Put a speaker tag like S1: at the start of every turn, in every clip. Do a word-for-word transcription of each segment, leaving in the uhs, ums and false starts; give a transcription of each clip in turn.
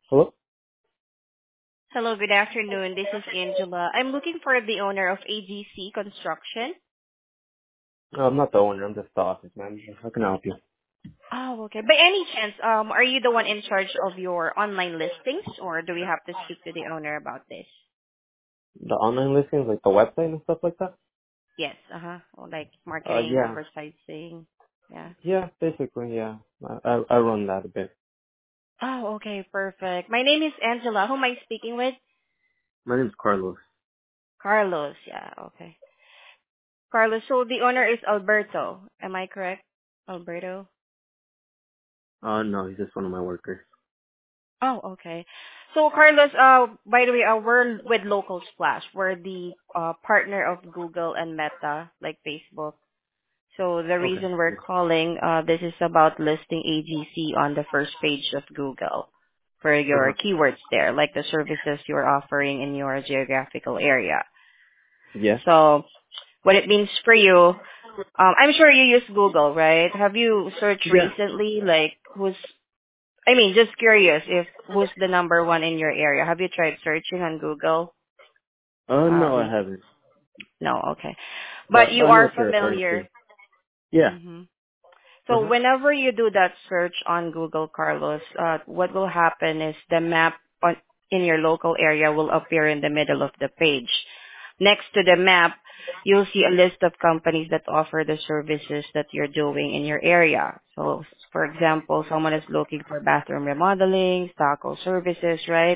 S1: Hello?
S2: Hello, good afternoon. This is Angela. I'm looking for the owner of A G C Construction.
S1: Uh, I'm not the owner. I'm just the office manager. How can I help you?
S2: Oh, okay. By any chance, um, are you the one in charge of your online listings, or do we have to speak to the owner about this?
S1: The online listings, like the website and stuff like that?
S2: Yes, uh-huh. Or like
S1: Uh,
S2: marketing,
S1: yeah.
S2: advertising. Yeah.
S1: Yeah, basically, yeah. I, I, I run that a bit.
S2: Oh, okay, perfect. My name is Angela. Who am I speaking with?
S1: My name's Carlos.
S2: Carlos. Yeah, okay. Carlos, so the owner is Alberto. Am I correct? Alberto?
S1: Uh, no, he's just one of my workers.
S2: Oh, okay. So Carlos, uh, by the way, uh, we're with Local Splash. We're the uh, partner of Google and Meta, like Facebook. So the
S1: Okay.
S2: reason we're calling, uh, this is about listing A G C on the first page of Google for
S1: Uh-huh.
S2: your keywords there, like the services you're offering in your geographical area.
S1: Yeah?
S2: So what it means for you, um, I'm sure you use Google, right? Have you searched
S1: Yeah.
S2: recently, like who's I mean, just curious if who's the number one in your area. Have you tried searching on Google?
S1: Uh,
S2: Uh,
S1: no, I
S2: re-
S1: haven't.
S2: no, okay. But
S1: But
S2: you
S1: I know
S2: are
S1: what you're referring to.
S2: familiar.
S1: Yeah.
S2: hmm So
S1: Uh-huh.
S2: whenever you do that search on Google, Carlos, uh, what will happen is the map on, in your local area will appear in the middle of the page. Next to the map, you'll see a list of companies that offer the services that you're doing in your area. So, for example, someone is looking for bathroom remodeling, stucco services, right?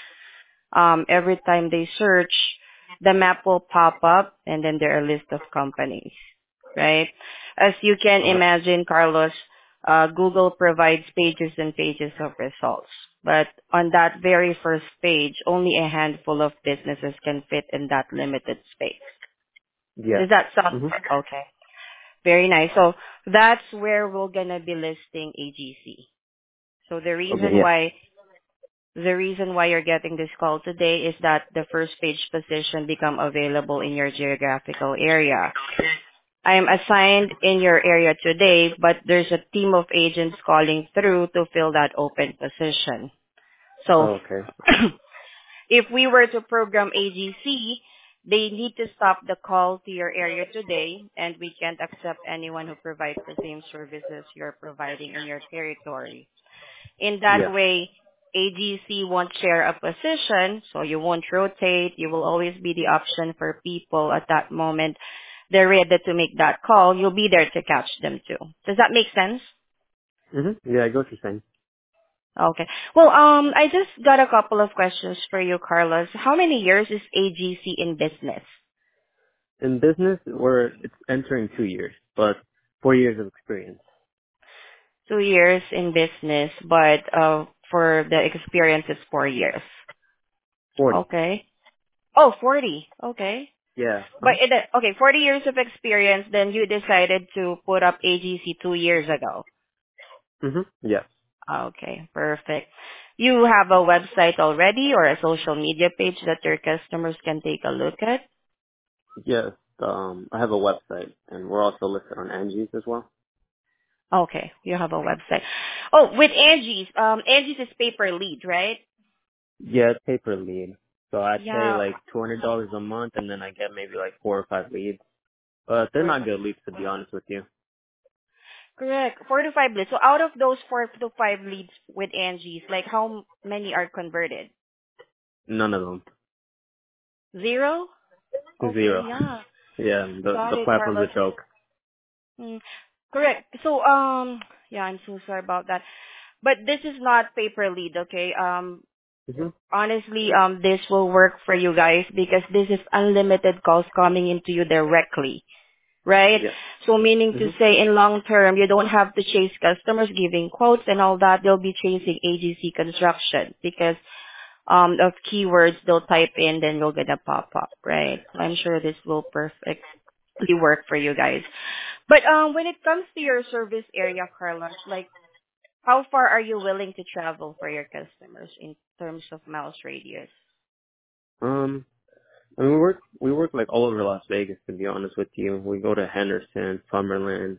S2: Um, every time they search, the map will pop up and then there are a list of companies, right? As you can
S1: Uh-huh.
S2: imagine, Carlos, uh, Google provides pages and pages of results. But on that very first page, only a handful of businesses can fit in that limited space.
S1: Yeah.
S2: Does that sound
S1: Mm-hmm.
S2: okay? Very nice. So that's where we're gonna be listing A G C. So the
S1: Okay,
S2: reason
S1: yeah.
S2: why The reason why you're getting this call today is that the first page position become available in your geographical area. I am assigned in your area today, but there's a team of agents calling through to fill that open position. So
S1: Oh, okay.
S2: if we were to program A G C, they need to stop the call to your area today, and we can't accept anyone who provides the same services you're providing in your territory. In that
S1: Yeah.
S2: way, A G C won't share a position, so you won't rotate. You will always be the option for people at that moment. They're ready to make that call. You'll be there to catch them too. Does that make sense?
S1: Mm-hmm. Yeah, I get what you're saying.
S2: Okay. Well, um, I just got a couple of questions for you, Carlos. How many years is A G C in business?
S1: In business, we're, it's entering two years, but four years of experience.
S2: Two years in business, but uh, for the experience, it's four years.
S1: forty.
S2: Okay. Oh, forty. Okay.
S1: Yeah.
S2: But
S1: Uh-huh.
S2: it, okay, forty years of experience, then you decided to put up A G C two years ago.
S1: Mm-hmm. Yeah.
S2: Okay, perfect. You have a website already or a social media page that your customers can take a look at?
S1: Yes, um, I have a website, and we're also listed on Angie's as well.
S2: Okay, you have a website. Oh, with Angie's, um, Angie's is paper lead, right?
S1: Yeah, it's pay per lead. So I pay
S2: Yeah,
S1: like two hundred dollars a month, and then I get maybe like four or five leads. But they're
S2: per,
S1: not good leads, to be honest with you.
S2: correct. Four to five leads. So out of those four to five leads with Angie's, like how many are converted?
S1: None of them.
S2: Zero? Okay,
S1: Zero.
S2: yeah.
S1: Yeah, the
S2: Got
S1: the
S2: it,
S1: platform's
S2: Carlos.
S1: a joke.
S2: Mm, correct. So, um, yeah, I'm so sorry about that. But this is not paper lead, okay? Um,
S1: hmm
S2: honestly, um, this will work for you guys because this is unlimited calls coming into you directly, right?
S1: Yeah.
S2: So meaning to
S1: hmm
S2: say in long term, you don't have to chase customers giving quotes and all that. They'll be chasing A G C construction because um, of keywords they'll type in, then you're gonna pop up, right? So I'm sure this will perfectly work for you guys. But um, when it comes to your service area, Carlos, like how far are you willing to travel for your customers in terms of miles radius?
S1: Um, I mean, we work we work like all over Las Vegas. To be honest with you, we go to Henderson, Summerlin,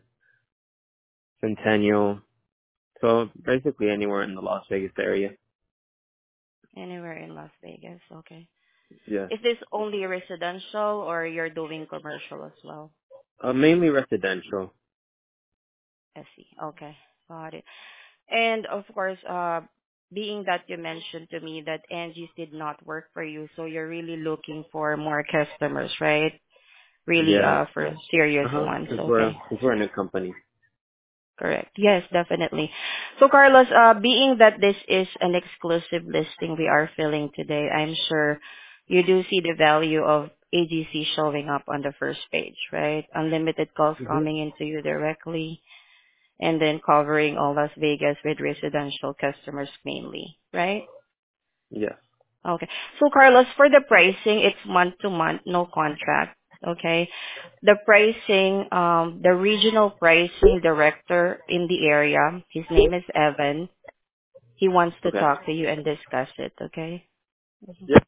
S1: Centennial. So basically anywhere in the Las Vegas area.
S2: Anywhere in Las Vegas. Okay.
S1: Yeah.
S2: Is this only residential or you're doing commercial as well?
S1: Uh, mainly residential.
S2: I see. Okay. Got it. And of course, uh, being that you mentioned to me that Angie's did not work for you, so you're really looking for more customers, right? Really,
S1: Yeah.
S2: uh, for serious
S1: Uh huh.
S2: ones.
S1: Cause we're,
S2: Okay.
S1: cause we're in a company.
S2: Correct. Yes, definitely. So Carlos, uh, being that this is an exclusive listing we are filling today, I'm sure you do see the value of A G C showing up on the first page, right? Unlimited calls
S1: hmm
S2: coming into you directly, and then covering all Las Vegas with residential customers mainly, right?
S1: Yes.
S2: Okay. So Carlos, for the pricing, it's month to month, no contract. Okay. The pricing, um, the regional pricing director in the area, his name is Evan. He wants to
S1: Okay.
S2: talk to you and discuss it. Okay.
S1: Yeah.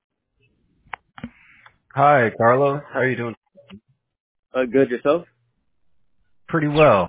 S3: Hi, Carlos. How are you doing?
S1: Uh, good yourself?
S3: Pretty well.